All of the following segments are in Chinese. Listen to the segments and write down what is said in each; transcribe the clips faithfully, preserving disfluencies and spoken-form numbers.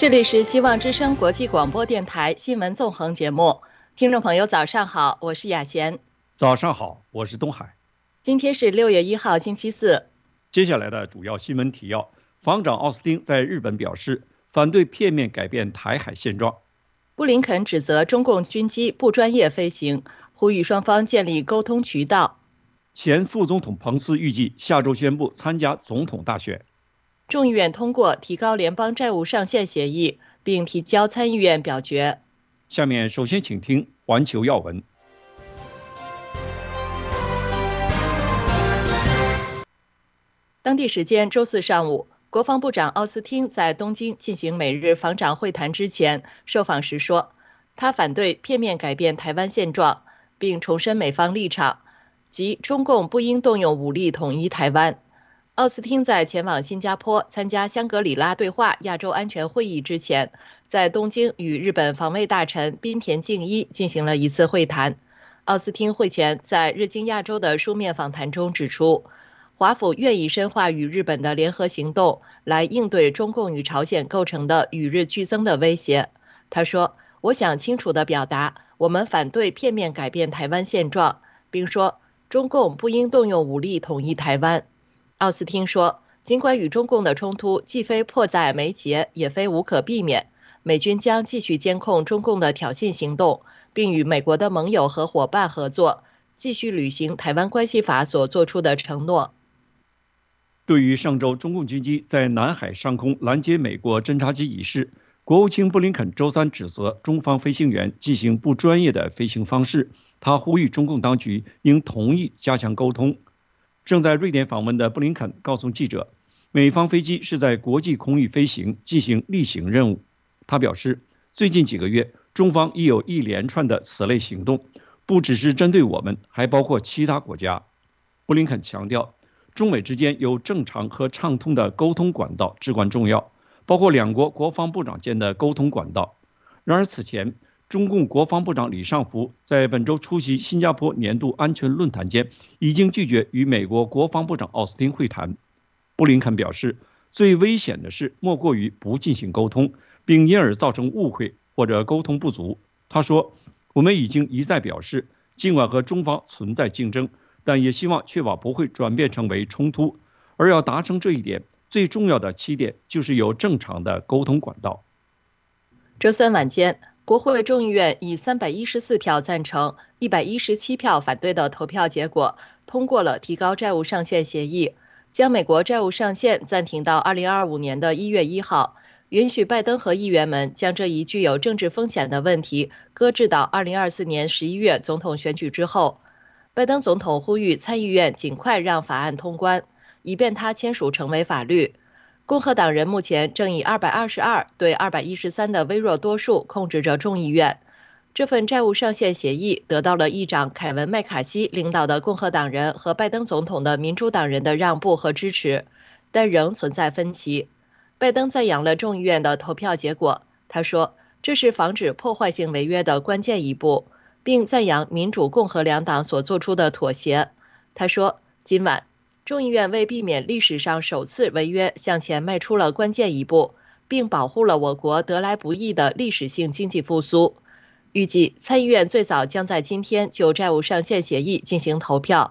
这里是希望之声国际广播电台新闻纵横节目，听众朋友早上好，我是雅贤。 早上好，我是东海。 今天是六月一号星期四。 接下来的主要新闻提要：防长奥斯汀在日本表示反对片面改变台海现状。 布林肯指责中共军机不专业飞行，呼吁双方建立沟通渠道。 前副总统彭斯预计下周宣布参加总统大选。 众议院通过提高联邦债务上限协议，并提交参议院表决。 下面首先请听环球要闻。 当地时间周四上午，国防部长奥斯汀在东京进行美日防长会谈之前，受访时说，他反对片面改变台湾现状，并重申美方立场，即中共不应动用武力统一台湾。奥斯汀在前往新加坡参加香格里拉对话亚洲安全会议之前，在东京与日本防卫大臣滨田敬一进行了一次会谈。奥斯汀会前在日经亚洲的书面访谈中指出，华府愿意深化与日本的联合行动，来应对中共与朝鲜构成的与日俱增的威胁。他说，我想清楚地表达，我们反对片面改变台湾现状，并说，中共不应动用武力统一台湾。奥斯汀说，尽管与中共的冲突既非迫在眉睫，也非无可避免，美军将继续监控中共的挑衅行动，并与美国的盟友和伙伴合作，继续履行《台湾关系法》所做出的承诺。 对于上周中共军机在南海上空拦截美国侦察机一事，国务卿布林肯周三指责中方飞行员进行不专业的飞行方式，他呼吁中共当局应同意加强沟通。正在瑞典访问的布林肯告诉记者，美方飞机是在国际空域飞行，进行例行任务。他表示，最近几个月，中方已有一连串的此类行动，不只是针对我们，还包括其他国家。布林肯强调，中美之间有正常和畅通的沟通管道至关重要，包括两国国防部长间的沟通管道。然而此前，中共国防部长李尚福在本周出席新加坡年度安全论坛间，已经拒绝与美国国防部长奥斯汀会谈。布林肯表示，最危险的事莫过于不进行沟通，并因而造成误会或者沟通不足。他说，我们已经一再表示，尽管和中方存在竞争，但也希望确保不会转变成为冲突，而要达成这一点，最重要的起点就是有正常的沟通管道。 周三晚间，国会众议院以三百一十四票赞成、一百一十七票反对的投票结果，通过了提高债务上限协议，将美国债务上限暂停到二零二五年的一月一号，允许拜登和议员们将这一具有政治风险的问题搁置到二零二四年十一月总统选举之后。拜登总统呼吁参议院尽快让法案通关，以便它签署成为法律。共和党人目前正以二百二十二对二百一十三的微弱多数控制着众议院。这份债务上限协议得到了议长凯文·麦卡锡领导的共和党人和拜登总统的民主党人的让步和支持，但仍存在分歧。拜登赞扬了众议院的投票结果，他说，这是防止破坏性违约的关键一步，并赞扬民主共和两党所做出的妥协。他说，今晚众议院为避免历史上首次违约向前迈出了关键一步，并保护了我国得来不易的历史性经济复苏。预计参议院最早将在今天就债务上限协议进行投票。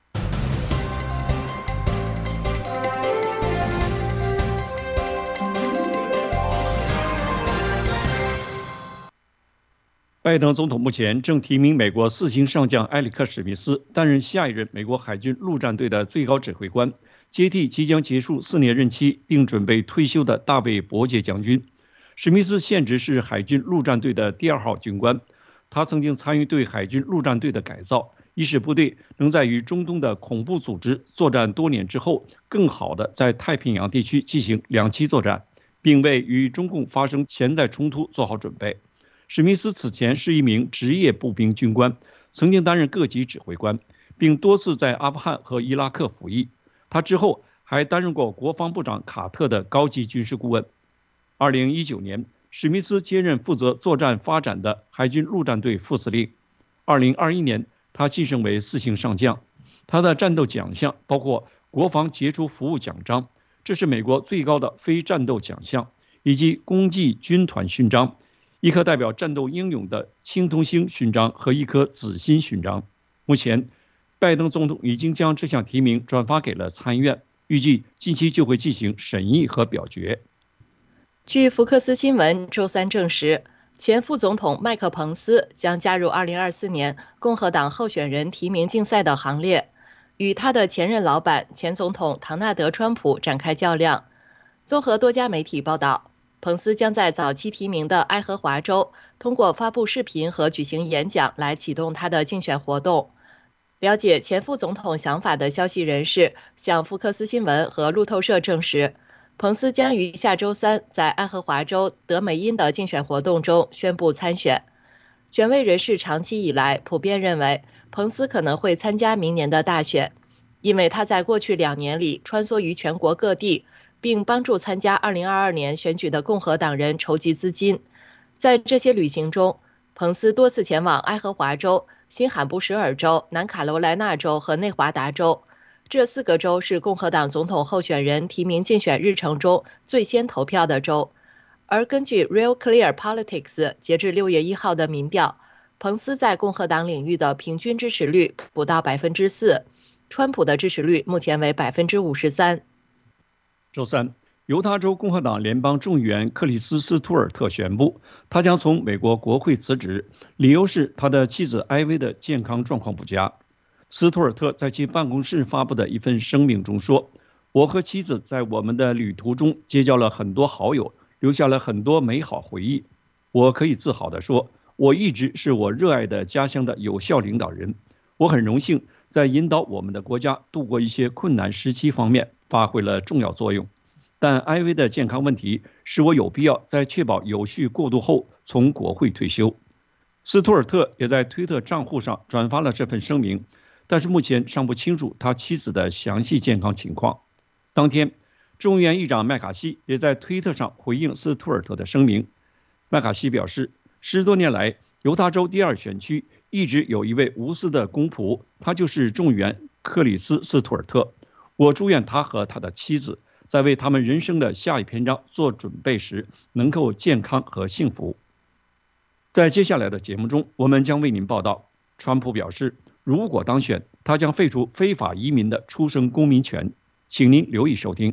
拜登总统目前正提名美国四星上将埃里克·史密斯担任下一任美国海军陆战队的最高指挥官，接替即将结束四年任期并准备退休的大卫·伯杰将军。史密斯现职是海军陆战队的第二号军官，他曾经参与对海军陆战队的改造，以使部队能在与中东的恐怖组织作战多年之后，更好地在太平洋地区进行两栖作战，并为与中共发生潜在冲突做好准备。史密斯此前是一名职业步兵军官，曾经担任各级指挥官，并多次在阿富汗和伊拉克服役。他之后还担任过国防部长卡特的高级军事顾问。二零一九年，史密斯接任负责作战发展的海军陆战队副司令。二零二一年，他晋升为四星上将。他的战斗奖项包括国防杰出服务奖章，这是美国最高的非战斗奖项， 以及公祭军团勋章，一颗代表战斗英勇的青铜星勋章和一颗紫心勋章。目前，拜登总统已经将这项提名转发给了参院，预计近期就会进行审议和表决。 据福克斯新闻周三证实，前副总统麦克·彭斯将加入二零二四年共和党候选人提名竞赛的行列，与他的前任老板前总统唐纳德·川普展开较量。综合多家媒体报道，彭斯将在早期提名的爱荷华州通过发布视频和举行演讲来启动他的竞选活动。了解前副总统想法的消息人士向福克斯新闻和路透社证实，彭斯将于下周三在爱荷华州德梅因的竞选活动中宣布参选。权威人士长期以来普遍认为，彭斯可能会参加明年的大选，因为他在过去两年里穿梭于全国各地，并帮助参加二零二二年选举的共和党人筹集资金。在这些旅行中，彭斯多次前往爱荷华州、新罕布什尔州、南卡罗来纳州和内华达州。这四个州是共和党总统候选人提名竞选日程中最先投票的州。而根据 Real Clear Politics 截至六月一号的民调，彭斯在共和党领域的平均支持率不到百分之四，川普的支持率目前为百分之五十三。 周三，犹他州共和党联邦众议员克里斯·斯图尔特宣布，他将从美国国会辞职，理由是他的妻子艾薇的健康状况不佳。斯图尔特在其办公室发布的一份声明中说：“我和妻子在我们的旅途中结交了很多好友，留下了很多美好回忆。我可以自豪地说，我一直是我热爱的家乡的有效领导人。我很荣幸在引导我们的国家度过一些困难时期方面发挥了重要作用。但艾薇的健康问题使我有必要在确保有序过渡后从国会退休。”斯图尔特也在推特账户上转发了这份声明，但是目前尚不清楚他妻子的详细健康情况。当天，众议院议长麦卡锡也在推特上回应斯图尔特的声明。麦卡锡表示，十多年来，犹他州第二选区一直有一位无私的公仆，他就是众议员克里斯·斯图尔特。我祝愿他和他的妻子在为他们人生的下一篇章做准备时，能够健康和幸福。在接下来的节目中，我们将为您报道，川普表示，如果当选，他将废除非法移民的出生公民权。请您留意收听。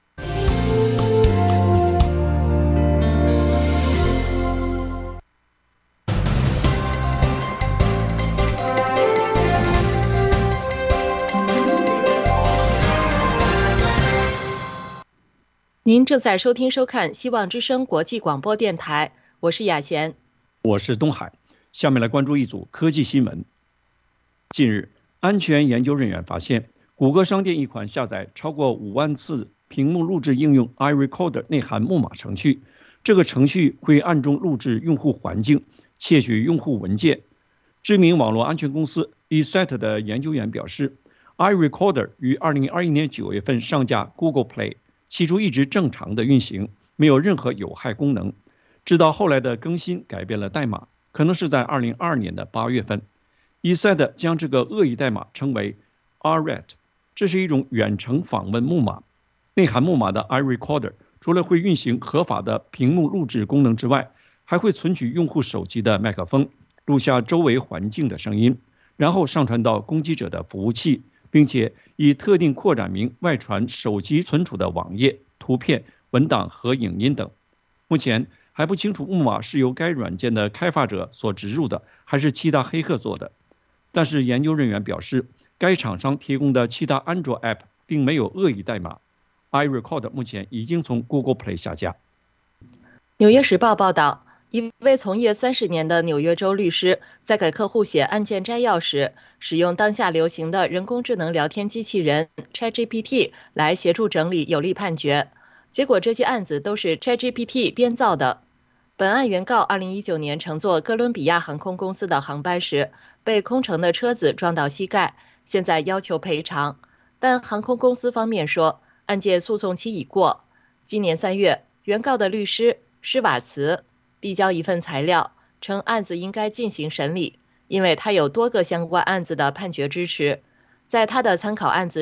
您正在收听收看希望之声国际广播电台，我是雅贤， 我是东海。下面来关注一组科技新闻。近日，安全研究人员发现，谷歌商店一款下载超过五万次屏幕录制应用 iRecorder 内含木马程序，这个程序会暗中录制用户环境，窃取用户文件。知名网络安全公司 eSet 的研究员表示 ，iRecorder 于二零二一年九月份上架 Google Play， 起初一直正常的运行，没有任何有害功能，直到后来的更新改变了代码，可能是在二零二二年的八月份。eSet 将这个恶意代码称为 R R A T， 这是一种远程访问木马。内含木马的 iRecorder 除了会运行合法的屏幕录制功能之外，还会存取用户手机的麦克风，录下周围环境的声音，然后上传到攻击者的服务器，并且以特定扩展名外传手机存储的网页、图片、文档和影音等。目前还不清楚木马是由该软件的开发者所植入的，还是其他黑客做的。但是研究人员表示，该厂商提供的其他安卓 App 并没有恶意代码。iRecorder 目前已经从 Google Play 下架。 纽约时报报道，一位从业三十年的纽约州律师在给客户写案件摘要时，使用当下流行的人工智能聊天机器人 ChatGPT 来协助整理有利判决。结果这些案子都是 ChatGPT 编造的。本案原告二零一九年乘坐哥伦比亚航空公司的航班时，被空乘的车子撞到膝盖，现在要求赔偿。但航空公司方面说，案件诉讼期已过。今年三月，原告的律师施瓦茨递交一份材料，称案子应该进行审理，因为他有多个相关案子的判决支持。在他的参考案子中，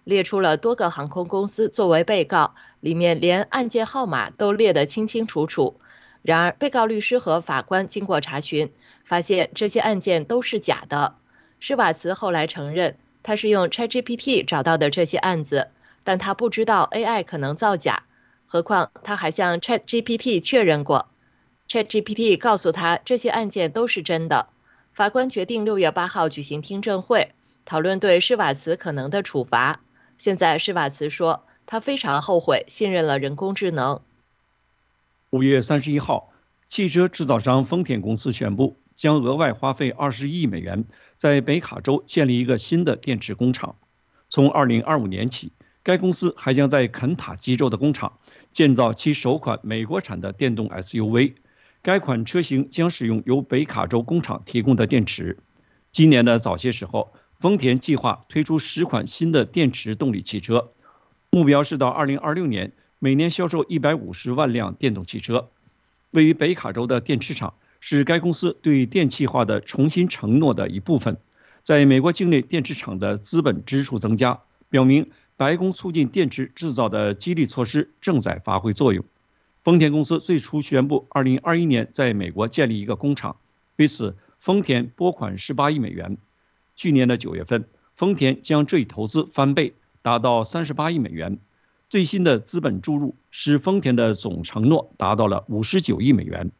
列出了多个航空公司作为被告，里面连案件号码都列得清清楚楚。然而，被告律师和法官经过查询，发现这些案件都是假的。施瓦茨后来承认，他是用 ChatGPT 找到的这些案子，但他不知道 A I 可能造假。何况他还向 ChatGPT 确认过 ，ChatGPT 告诉他这些案件都是真的。法官决定六月八号举行听证会，讨论对施瓦茨可能的处罚。现在施瓦茨说，他非常后悔信任了人工智能。 五月三十一号，汽车制造商丰田公司宣布，将额外花费二十亿美元，在北卡州建立一个新的电池工厂。从二零二五年起，该公司还将在肯塔基州的工厂建造其首款美国产的电动 S U V。该款车型将使用由北卡州工厂提供的电池。今年的早些时候，丰田计划推出十款新的电池动力汽车，目标是到二零二六年每年销售一百五十万辆电动汽车。位于北卡州的电池厂是该公司对电气化的重新承诺的一部分。在美国境内电池厂的资本支出增加，表明白宫促进电池制造的激励措施正在发挥作用。丰田公司最初宣布二零二一年在美国建立一个工厂，为此丰田拨款十八亿美元。去年的九月份，丰田将这一投资翻倍，达到三十八亿美元。最新的资本注入使丰田的总承诺达到了五十九亿美元。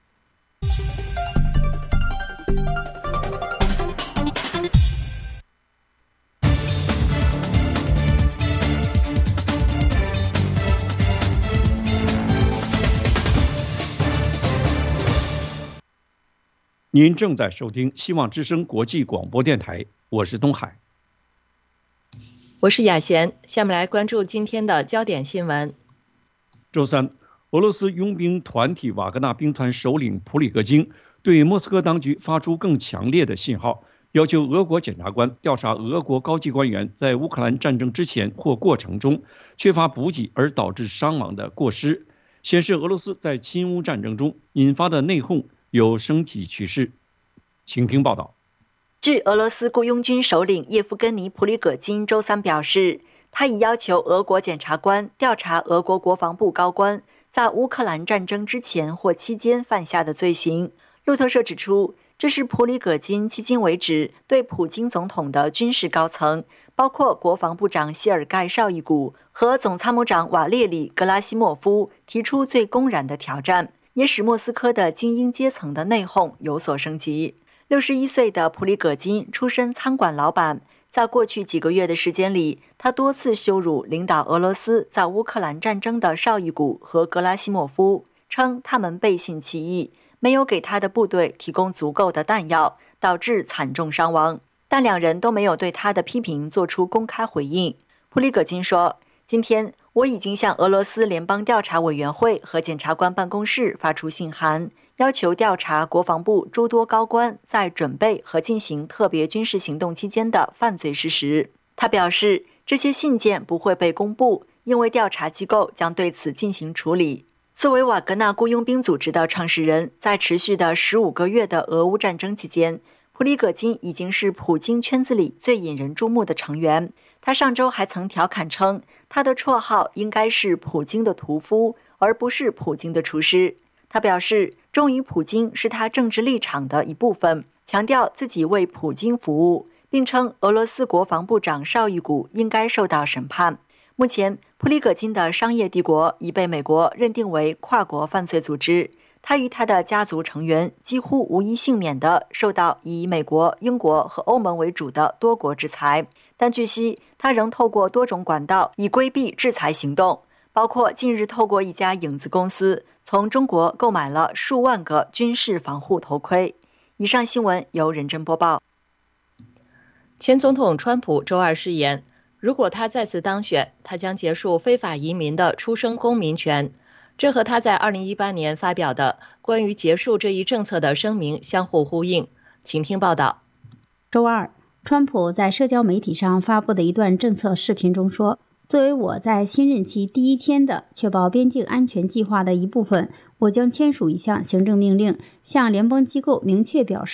您正在收听希望之声国际广播电台，我是东海， 我是雅贤。下面来关注今天的焦点新闻。 周三，俄罗斯佣兵团体瓦格纳兵团首领普里戈金对莫斯科当局发出更强烈的信号，要求俄国检察官调查俄国高级官员在乌克兰战争之前或过程中缺乏补给而导致伤亡的过失，显示俄罗斯在亲乌战争中引发的内讧有升级趋势。请听报道。 据俄罗斯雇佣军首领叶夫根尼·普里戈金周三表示，他已要求俄国检察官调查俄国国防部高官在乌克兰战争之前或期间犯下的罪行。路透社指出，这是普里戈金迄今为止对普京总统的军事高层，包括国防部长谢尔盖·绍伊古和总参谋长瓦列里·格拉西莫夫提出最公然的挑战，也使莫斯科的精英阶层的内讧有所升级。六十一岁的普里戈金出身餐馆老板，在过去几个月的时间里，他多次羞辱领导俄罗斯在乌克兰战争的绍伊古和格拉西莫夫，称他们背信弃义，没有给他的部队提供足够的弹药，导致惨重伤亡。但两人都没有对他的批评做出公开回应。普里戈金说，今天我已经向俄罗斯联邦调查委员会和检察官办公室发出信函，要求调查国防部诸多高官在准备和进行特别军事行动期间的犯罪事实。他表示，这些信件不会被公布，因为调查机构将对此进行处理。作为瓦格纳雇佣兵组织的创始人，在持续的十五个月的俄乌战争期间，普里戈金已经是普京圈子里最引人注目的成员。他上周还曾调侃称，他的绰号应该是普京的屠夫，而不是普京的厨师。他表示，忠于普京是他政治立场的一部分，强调自己为普京服务，并称俄罗斯国防部长绍伊古应该受到审判。目前，普里戈金的商业帝国已被美国认定为跨国犯罪组织，他与他的家族成员几乎无一幸免地受到以美国、英国和欧盟为主的多国制裁。但据悉，他仍透过多种管道以规避制裁行动，包括近日透过一家影子公司从中国购买了数万个军事防护头盔。以上新闻由任真播报。 前总统川普周二誓言，如果他再次当选，他将结束非法移民的出生公民权。这和他在二零一八年发表的关于结束这一政策的声明相互呼应。请听报道。 周二，川普在社交媒体上发布的一段政策视频中说，作为我在新任期第一天的确保边境安全计划的一部分，我将签署一项行政命令，向联邦机构明确表示，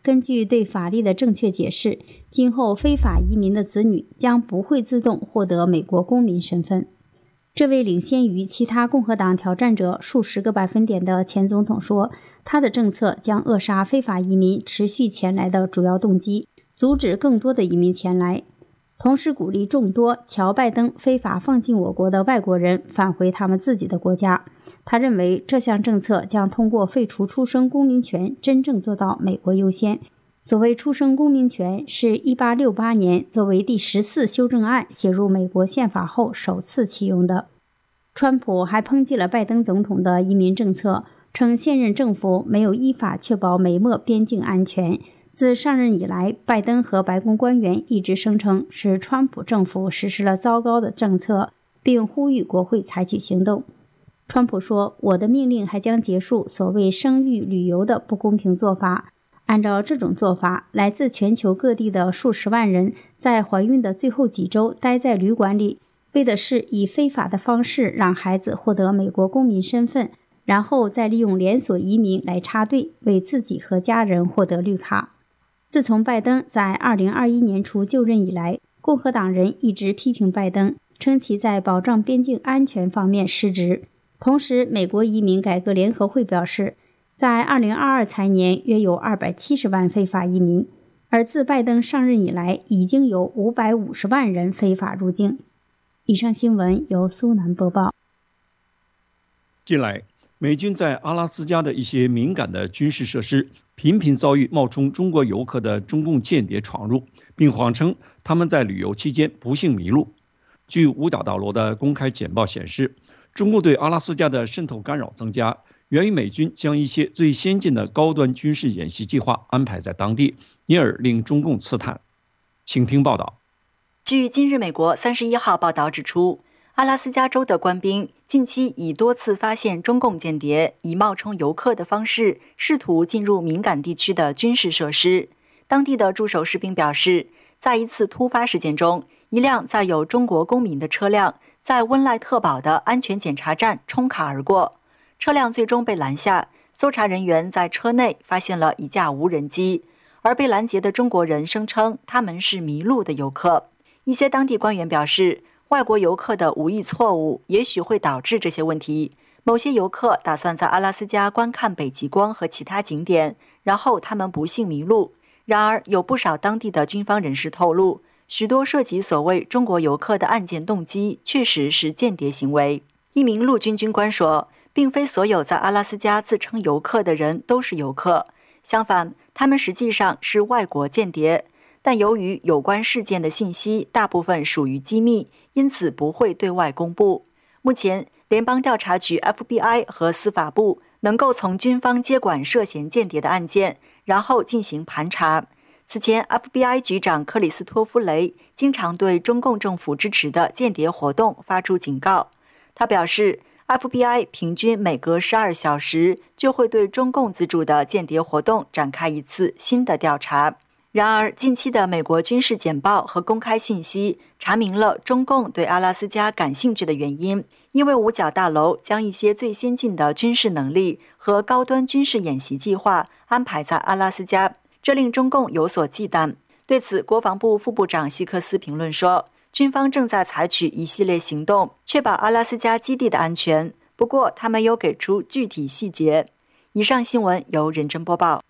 根据对法律的正确解释，今后非法移民的子女将不会自动获得美国公民身份。这位领先于其他共和党挑战者数十个百分点的前总统说，他的政策将扼杀非法移民持续前来的主要动机，阻止更多的移民前来，同时鼓励众多乔拜登非法放进我国的外国人返回他们自己的国家。他认为这项政策将通过废除出生公民权真正做到美国优先。所谓出生公民权是一八六八年作为第十四修正案写入美国宪法后首次启用的。川普还抨击了拜登总统的移民政策，称现任政府没有依法确保美墨边境安全。自上任以来，拜登和白宫官员一直声称是川普政府实施了糟糕的政策，并呼吁国会采取行动。川普说，我的命令还将结束所谓生育旅游的不公平做法。按照这种做法，来自全球各地的数十万人在怀孕的最后几周待在旅馆里，为的是以非法的方式让孩子获得美国公民身份，然后再利用连锁移民来插队，为自己和家人获得绿卡。自从拜登在二零二一年初就任以来，共和党人一直批评拜登，称其在保障边境安全方面失职。同时，美国移民改革联合会表示，在二零二二财年约有二百七十万非法移民，而自拜登上任以来，已经有五百五十万人非法入境。以上新闻由苏南播报。 近来，美军在阿拉斯加的一些敏感的军事设施频频遭遇冒充中国游客的中共间谍闯入，并谎称他们在旅游期间不幸迷路。据五角大楼的公开简报显示，中共对阿拉斯加的渗透干扰增加，源于美军将一些最先进的高端军事演习计划安排在当地，因而令中共刺探。请听报道。 据今日美国三十一号报道指出，阿拉斯加州的官兵近期已多次发现中共间谍以冒充游客的方式试图进入敏感地区的军事设施。当地的驻守士兵表示，在一次突发事件中，一辆载有中国公民的车辆在温赖特堡的安全检查站冲卡而过，车辆最终被拦下，搜查人员在车内发现了一架无人机，而被拦截的中国人声称他们是迷路的游客。一些当地官员表示，外国游客的无意错误也许会导致这些问题。某些游客打算在阿拉斯加观看北极光和其他景点，然后他们不幸迷路。然而，有不少当地的军方人士透露，许多涉及所谓中国游客的案件动机确实是间谍行为。一名陆军军官说，并非所有在阿拉斯加自称游客的人都是游客，相反，他们实际上是外国间谍。但由于有关事件的信息大部分属于机密，因此不会对外公布。目前，联邦调查局 F B I 和司法部能够从军方接管涉嫌间谍的案件，然后进行盘查。此前 F B I 局长克里斯托夫·雷经常对中共政府支持的间谍活动发出警告。他表示， F B I 平均每隔十二小时就会对中共资助的间谍活动展开一次新的调查。然而，近期的美国军事简报和公开信息查明了中共对阿拉斯加感兴趣的原因，因为五角大楼将一些最先进的军事能力和高端军事演习计划安排在阿拉斯加，这令中共有所忌惮。对此，国防部副部长希克斯评论说，军方正在采取一系列行动，确保阿拉斯加基地的安全，不过他没有给出具体细节。以上新闻由认真播报。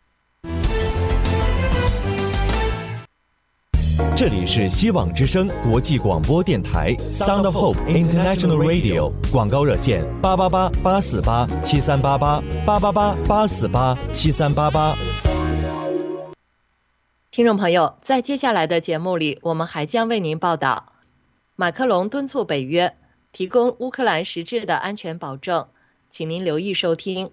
这里是希望之声国际广播电台 Sound of Hope International Radio， 广告热线八八八八四八七三八八八八八八四八七三八八。 听众朋友，在接下来的节目里，我们还将为您报道，马克龙敦促北约提供乌克兰实质的安全保证，请您留意收听。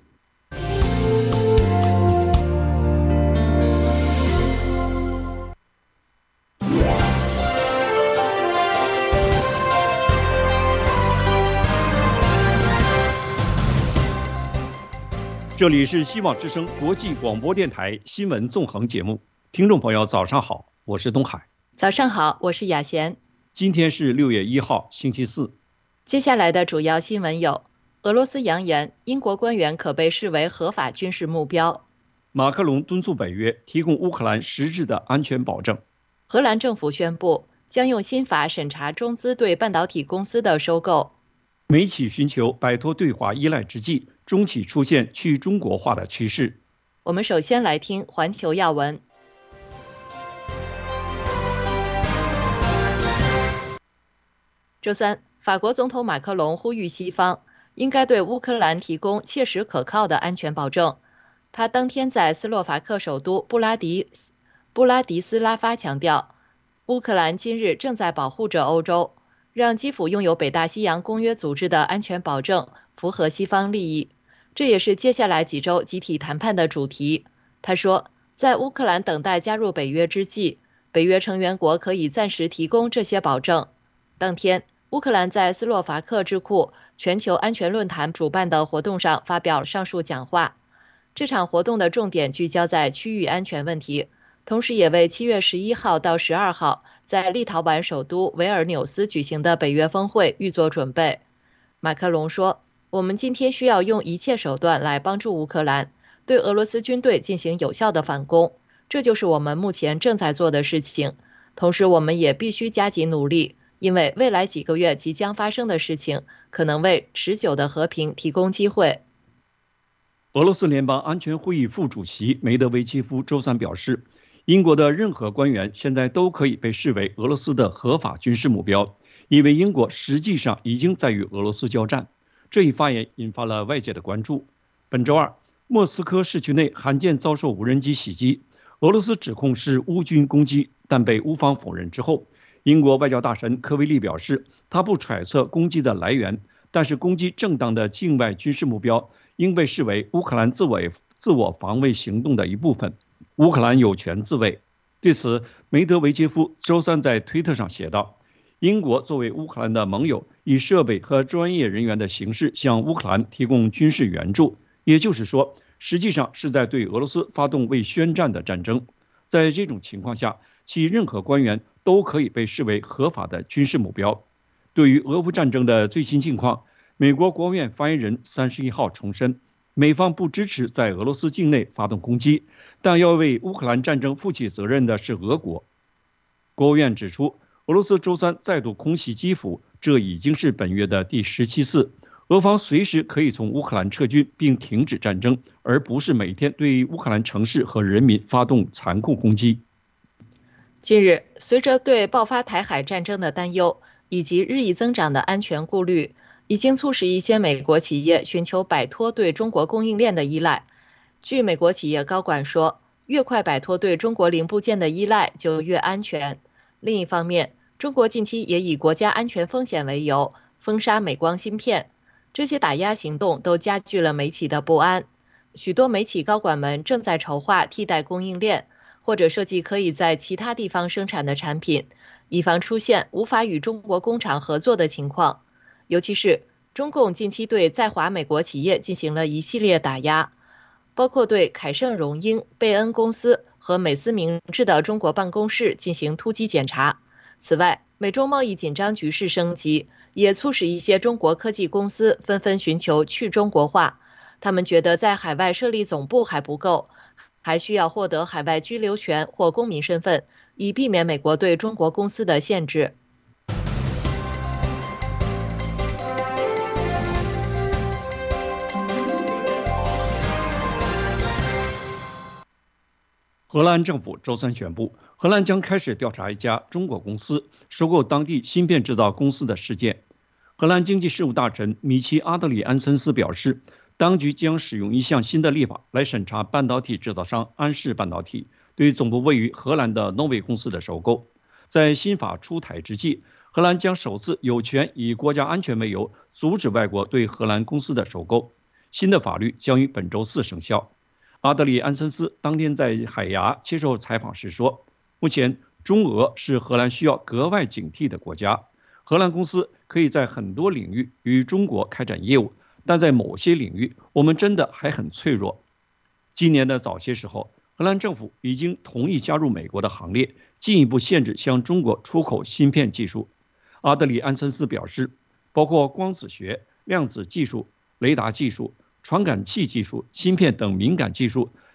这里是希望之声国际广播电台新闻纵横节目，听众朋友早上好，我是东海。 早上好，我是雅贤。 今天是六月一号，星期四。 接下来的主要新闻有：俄罗斯扬言英国官员可被视为合法军事目标； 马克龙敦促北约提供乌克兰实质的安全保证。 荷兰政府宣布将用新法审查中资对半导体公司的收购。 美企寻求摆脱对华依赖之际，中企出现去中国化的趋势。 我们首先来听环球要闻。周三，法国总统马克龙呼吁西方应该对乌克兰提供切实可靠的安全保证。他当天在斯洛伐克首都布拉迪布拉迪斯拉发强调，乌克兰今日正在保护着欧洲，让基辅拥有北大西洋公约组织的安全保证，符合西方利益。这也是接下来几周集体谈判的主题。他说，在乌克兰等待加入北约之际，北约成员国可以暂时提供这些保证。当天，乌克兰在斯洛伐克智库全球安全论坛主办的活动上发表上述讲话。这场活动的重点聚焦在区域安全问题，同时也为七月十一号到十二号在立陶宛首都维尔纽斯举行的北约峰会预做准备。马克龙说，我们今天需要用一切手段来帮助乌克兰，对俄罗斯军队进行有效的反攻，这就是我们目前正在做的事情。同时，我们也必须加紧努力，因为未来几个月即将发生的事情可能为持久的和平提供机会。 俄罗斯联邦安全会议副主席梅德韦杰夫周三表示，英国的任何官员现在都可以被视为俄罗斯的合法军事目标，因为英国实际上已经在与俄罗斯交战。这一发言引发了外界的关注。本周二，莫斯科市区内罕见遭受无人机袭击，俄罗斯指控是乌军攻击，但被乌方否认之后，英国外交大臣科维利表示，他不揣测攻击的来源，但是攻击正当的境外军事目标应被视为乌克兰自我自我防卫行动的一部分，乌克兰有权自卫。对此，梅德韦杰夫周三在推特上写道，英国作为乌克兰的盟友，以设备和专业人员的形式向乌克兰提供军事援助，也就是说，实际上是在对俄罗斯发动未宣战的战争。在这种情况下，其任何官员都可以被视为合法的军事目标。对于俄乌战争的最新境况，美国国务院发言人三十一号重申，美方不支持在俄罗斯境内发动攻击，但要为乌克兰战争负起责任的是俄国。国务院指出，俄罗斯周三再度空袭基辅，这已经是本月的第十七次。俄方随时可以从乌克兰撤军并停止战争，而不是每天对乌克兰城市和人民发动残酷攻击。 近日，随着对爆发台海战争的担忧以及日益增长的安全顾虑，已经促使一些美国企业寻求摆脱对中国供应链的依赖。据美国企业高管说，越快摆脱对中国零部件的依赖，就越安全。另一方面，中国近期也以国家安全风险为由封杀美光芯片，这些打压行动都加剧了美企的不安。许多美企高管们正在筹划替代供应链，或者设计可以在其他地方生产的产品，以防出现无法与中国工厂合作的情况。尤其是中共近期对在华美国企业进行了一系列打压，包括对凯盛荣英、贝恩公司和美思明智的中国办公室进行突击检查。此外，美中贸易紧张局势升级，也促使一些中国科技公司纷纷寻求去中国化。他们觉得在海外设立总部还不够，还需要获得海外居留权或公民身份，以避免美国对中国公司的限制。 荷兰政府周三宣布，荷兰将开始调查一家中国公司收购当地芯片制造公司的事件。荷兰经济事务大臣米奇·阿德里安森斯表示，当局将使用一项新的立法来审查半导体制造商安氏半导体对总部位于荷兰的诺威公司的收购。在新法出台之际，荷兰将首次有权以国家安全为由阻止外国对荷兰公司的收购。新的法律将于本周四生效。阿德里安森斯当天在海牙接受采访时说，目前中俄是荷兰需要格外警惕的国家。荷兰公司可以在很多领域与中国开展业务，但在某些领域我们真的还很脆弱。今年的早些时候，荷兰政府已经同意加入美国的行列，进一步限制向中国出口芯片技术。阿德里安森斯表示，包括光子学、量子技术、雷达技术、传感器技术、芯片等敏感技术，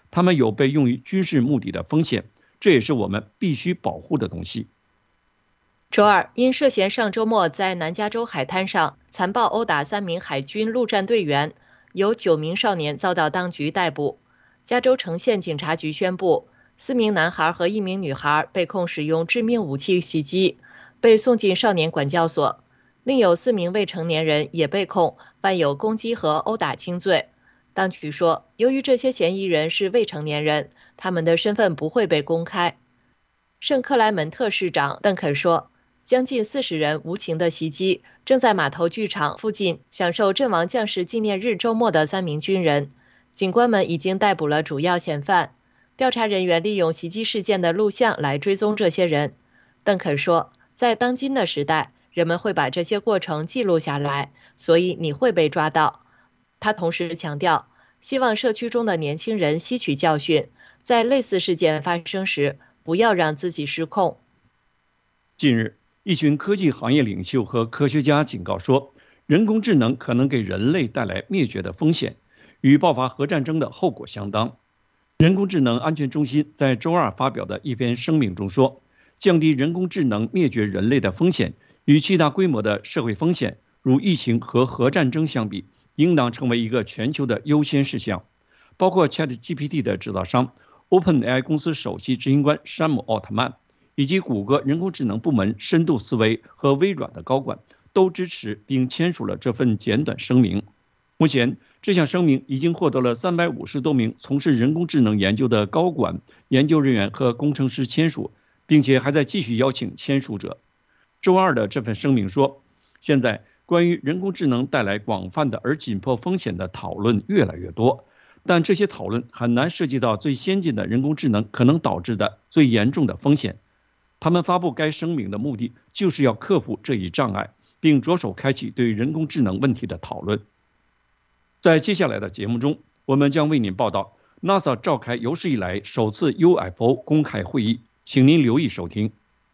它们有被用于军事目的的风险，这也是我们必须保护的东西。 周二，因涉嫌上周末在南加州海滩上残暴殴打三名海军陆战队员，有九名少年遭到当局逮捕。加州城县警察局宣布，四名男孩和一名女孩被控使用致命武器袭击，被送进少年管教所。另有四名未成年人也被控犯有攻击和殴打轻罪。当局说，由于这些嫌疑人是未成年人，他们的身份不会被公开。圣克莱门特市长邓肯说，将近四十人无情的袭击正在码头剧场附近享受阵亡将士纪念日周末的三名军人。警官们已经逮捕了主要嫌犯，调查人员利用袭击事件的录像来追踪这些人。邓肯说，在当今的时代，人们会把这些过程记录下来，所以你会被抓到。他同时强调，希望社区中的年轻人吸取教训，在类似事件发生时，不要让自己失控。 近日，一群科技行业领袖和科学家警告说，人工智能可能给人类带来灭绝的风险，与爆发核战争的后果相当。人工智能安全中心在周二发表的一篇声明中说，降低人工智能灭绝人类的风险与巨大规模的社会风险，如疫情和核战争相比，应当成为一个全球的优先事项。包括 ChatGPT 的制造商 OpenAI 公司首席执行官山姆·奥特曼，以及谷歌人工智能部门深度思维和微软的高管都支持并签署了这份简短声明。目前，这项声明已经获得了三百五十多名从事人工智能研究的高管、研究人员和工程师签署，并且还在继续邀请签署者。周二的这份声明说，现在关于人工智能带来广泛的而紧迫风险的讨论越来越多，但这些讨论很难涉及到最先进的人工智能可能导致的最严重的风险。他们发布该声明的目的就是要克服这一障碍，并着手开启对人工智能问题的讨论。在接下来的节目中，我们将为您报道 NASA 召开有史以来首次 U F O 公开会议，请您留意收听。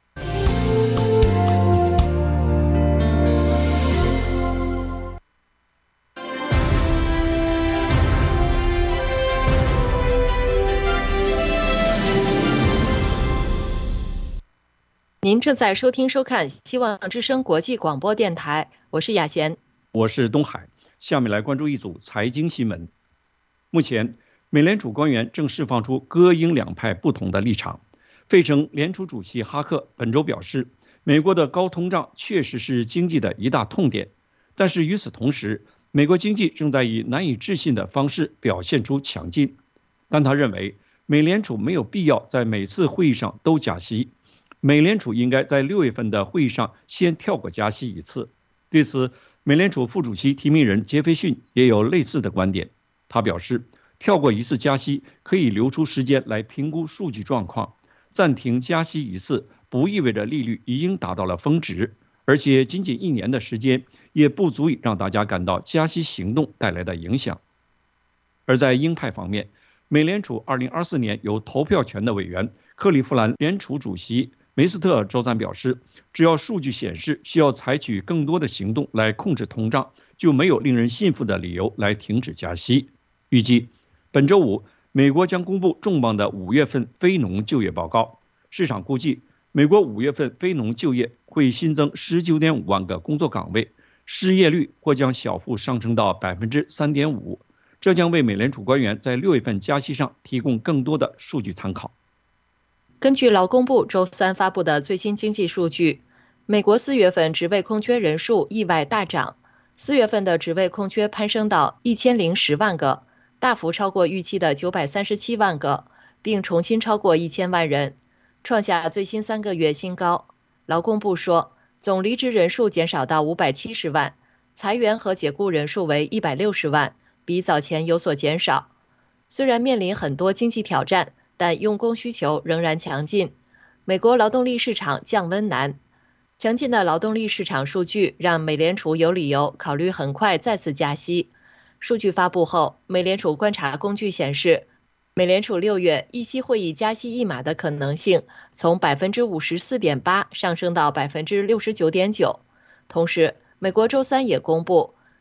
您正在收听收看希望之声国际广播电台，我是雅贤， 我是东海。下面来关注一组财经新闻。目前，美联储官员正释放出鸽鹰两派不同的立场。费城联储主席哈克本周表示，美国的高通胀确实是经济的一大痛点，但是与此同时，美国经济正在以难以置信的方式表现出强劲。但他认为，美联储没有必要在每次会议上都加息，美联储应该在六月份的会议上先跳过加息一次。对此，美联储副主席提名人杰斐逊也有类似的观点。他表示，跳过一次加息可以留出时间来评估数据状况，暂停加息一次不意味着利率已经达到了峰值，而且仅仅一年的时间也不足以让大家感到加息行动带来的影响。而在鹰派方面，美联储二零二四年有投票权的委员克利夫兰联储主席梅斯特周三表示，只要数据显示需要采取更多的行动来控制通胀，就没有令人信服的理由来停止加息。预计本周五，美国将公布重磅的五月份非农就业报告。市场估计，美国五月份非农就业会新增 十九点五万个工作岗位，失业率或将小幅上升到 百分之三点五， 这将为美联储官员在六月份加息上提供更多的数据参考。 根据劳工部周三发布的最新经济数据，美国四月份职位空缺人数意外大涨，四月份的职位空缺攀升到一千零十万个，大幅超过预期的九百三十七万个，并重新超过一千万人，创下最新三个月新高。劳工部说，总离职人数减少到五百七十万，裁员和解雇人数为一百六十万，比早前有所减少。虽然面临很多经济挑战，但用工需求仍然强劲。美国劳动力市场降温难，强劲的劳动力市场数据让美联储有理由考虑很快再次加息。数据发布后，美联储观察工具显示，美联储六月议息会议加息一码的可能性从 百分之五十四点八 上升到 百分之六十九点九。同时，美国周三也公布，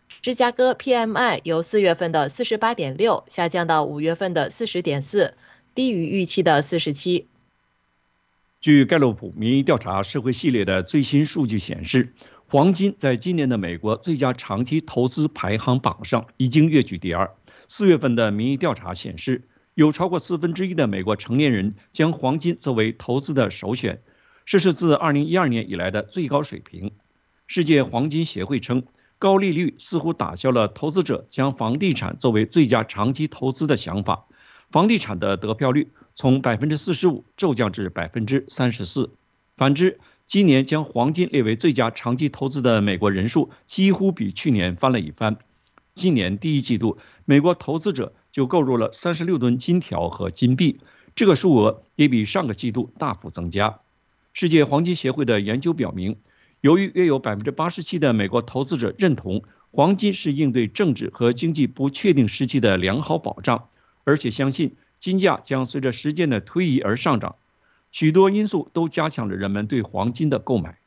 芝加哥 P M I 由四月份的 四十八点六 下降到五月份的 四十点四， 低于预期的四十七。 据盖洛普民意调查社会系列的最新数据显示，黄金在今年的美国最佳长期投资排行榜上已经跃居第二。四月份的民意调查显示，有超过四分之一的美国成年人将黄金作为投资的首选，这是自二零一二年以来的最高水平。世界黄金协会称，高利率似乎打消了投资者将房地产作为最佳长期投资的想法，房地产的得票率从 百分之四十五 骤降至 百分之三十四。 反之，今年将黄金列为最佳长期投资的美国人数几乎比去年翻了一番。今年第一季度，美国投资者就购入了三十六吨金条和金币，这个数额也比上个季度大幅增加。世界黄金协会的研究表明，由于约有 百分之八十七 的美国投资者认同黄金是应对政治和经济不确定时期的良好保障，而且相信金价将随着时间的推移而上涨，许多因素都加强了人们对黄金的购买。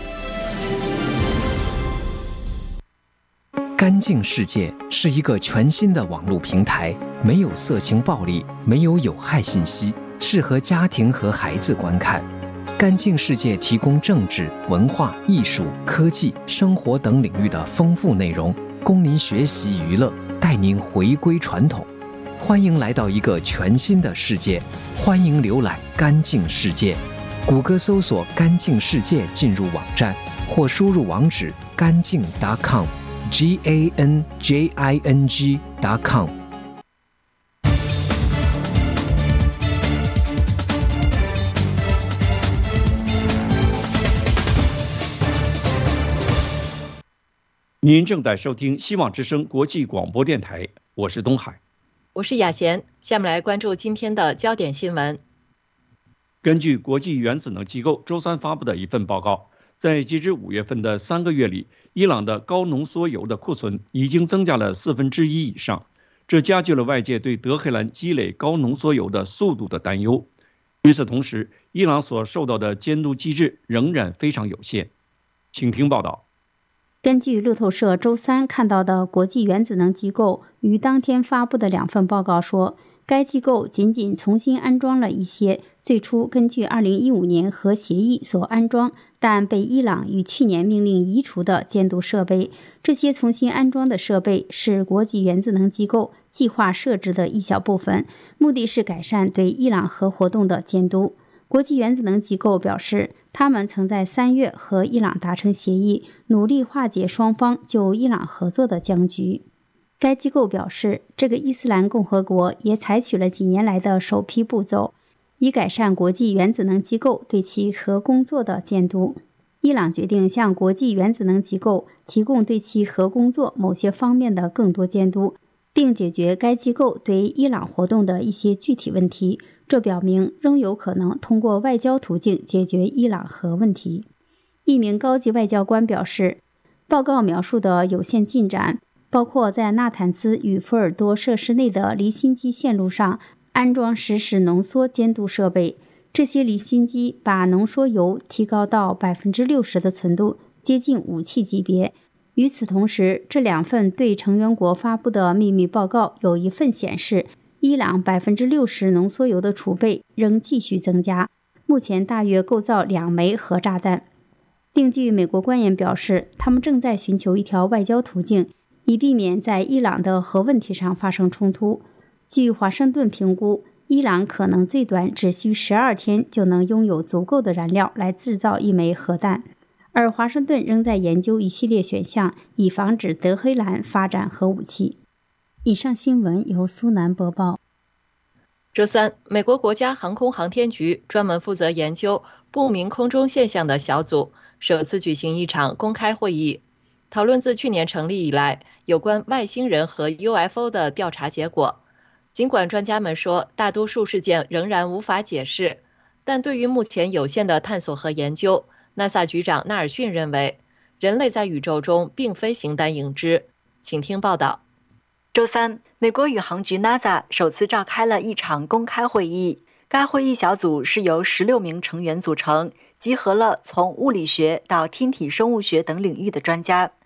干净世界是一个全新的网络平台，没有色情暴力，没有有害信息，适合家庭和孩子观看。干净世界提供政治、文化、艺术、科技、生活等领域的丰富内容，供您学习娱乐，带您回归传统。欢迎来到一个全新的世界，欢迎浏览干净世界。谷歌搜索干净世界进入网站，或输入网址干净 .com G A N J I N G .com。 您正在收听希望之声国际广播电台，我是东海， 我是雅贤。下面来关注今天的焦点新闻。 根据国际原子能机构周三发布的一份报告，在截至五月份的三个月里，伊朗的高浓缩铀的库存已经增加了四分之一以上，这加剧了外界对德黑兰积累高浓缩铀的速度的担忧。与此同时，伊朗所受到的监督机制仍然非常有限。请听报道。 根据路透社周三看到的国际原子能机构于当天发布的两份报告说，该机构仅仅重新安装了一些最初根据二零一五年核协议所安装但被伊朗于去年命令移除的监督设备。这些重新安装的设备是国际原子能机构计划设置的一小部分，目的是改善对伊朗核活动的监督。国际原子能机构表示，他们曾在三月和伊朗达成协议，努力化解双方就伊朗合作的僵局。该机构表示，这个伊斯兰共和国也采取了几年来的首批步骤，以改善国际原子能机构对其核工作的监督。伊朗决定向国际原子能机构提供对其核工作某些方面的更多监督，并解决该机构对伊朗活动的一些具体问题。这表明仍有可能通过外交途径解决伊朗核问题。一名高级外交官表示，报告描述的有限进展包括在纳坦兹与福尔多设施内的离心机线路上安装实时浓缩监督设备。这些离心机把浓缩铀提高到 百分之六十 的纯度，接近武器级别。与此同时，这两份对成员国发布的秘密报告有一份显示，伊朗 百分之六十 浓缩铀的储备仍继续增加，目前大约构造两枚核炸弹。另据美国官员表示，他们正在寻求一条外交途径，以避免在伊朗的核问题上发生冲突。据华盛顿评估，伊朗可能最短只需十二天就能拥有足够的燃料来制造一枚核弹，而华盛顿仍在研究一系列选项，以防止德黑兰发展核武器。以上新闻由苏南播报。 周三，美国国家航空航天局专门负责研究不明空中现象的小组首次举行一场公开会议，讨论自去年成立以来有关外星人和 U F O 的调查结果。尽管专家们说大多数事件仍然无法解释，但对于目前有限的探索和研究， NASA 局长纳尔逊认为人类在宇宙中并非形单影只。请听报道。 周三，美国宇航局 NASA 首次召开了一场公开会议。该会议小组是由十六名成员组成，集合了从物理学到天体生物学等领域的专家。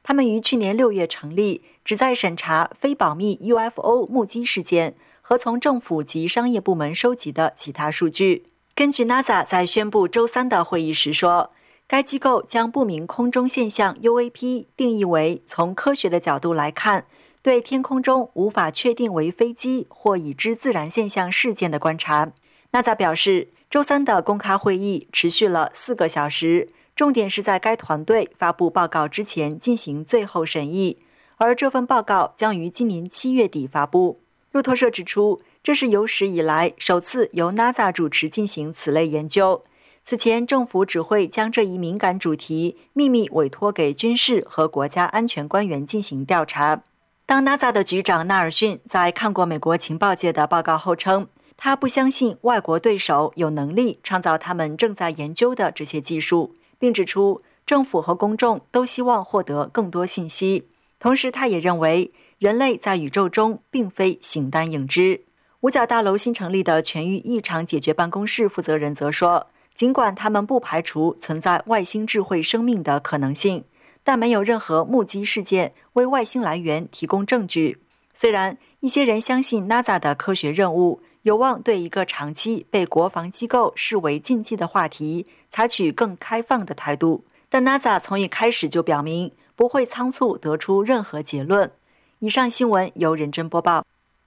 他们于去年六月成立，旨在审查非保密 U F O 目击事件和从政府及商业部门收集的其他数据。根据 NASA 在宣布周三的会议时说，该机构将不明空中现象 U A P 定义为从科学的角度来看，对天空中无法确定为飞机或已知自然现象事件的观察。NASA 表示，周三的公开会议持续了四个小时，重点是在该团队发布报告之前进行最后审议，而这份报告将于今年七月底发布。路透社指出，这是有史以来首次由 NASA 主持进行此类研究。此前，政府只会将这一敏感主题秘密委托给军事和国家安全官员进行调查。当 NASA 的局长纳尔逊在看过美国情报界的报告后称，他不相信外国对手有能力创造他们正在研究的这些技术，并指出政府和公众都希望获得更多信息。同时，他也认为人类在宇宙中并非形单影只。五角大楼新成立的全域异常解决办公室负责人则说，尽管他们不排除存在外星智慧生命的可能性，但没有任何目击事件为外星来源提供证据。虽然一些人相信 NASA 的科学任务有望对一个长期被国防机构视为禁忌的话题采取更开放的态度，但 NASA 从一开始就表明不会仓促得出任何结论。以上新闻由仁真播报。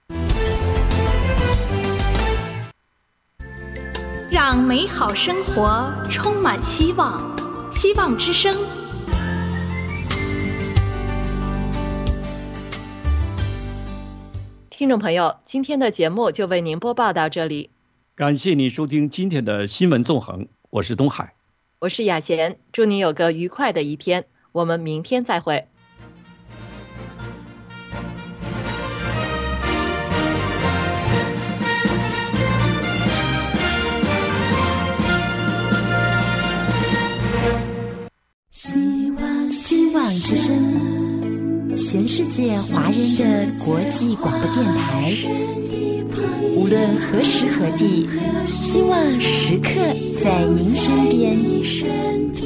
让美好生活充满希望，希望之声。 听众朋友，今天的节目就为您播报到这里， 感谢你收听今天的新闻纵横，我是东海， 我是雅贤，祝你有个愉快的一天，我们明天再会。 希望希望之声，全世界华人的国际广播电台，无论何时何地，希望时刻在您身边。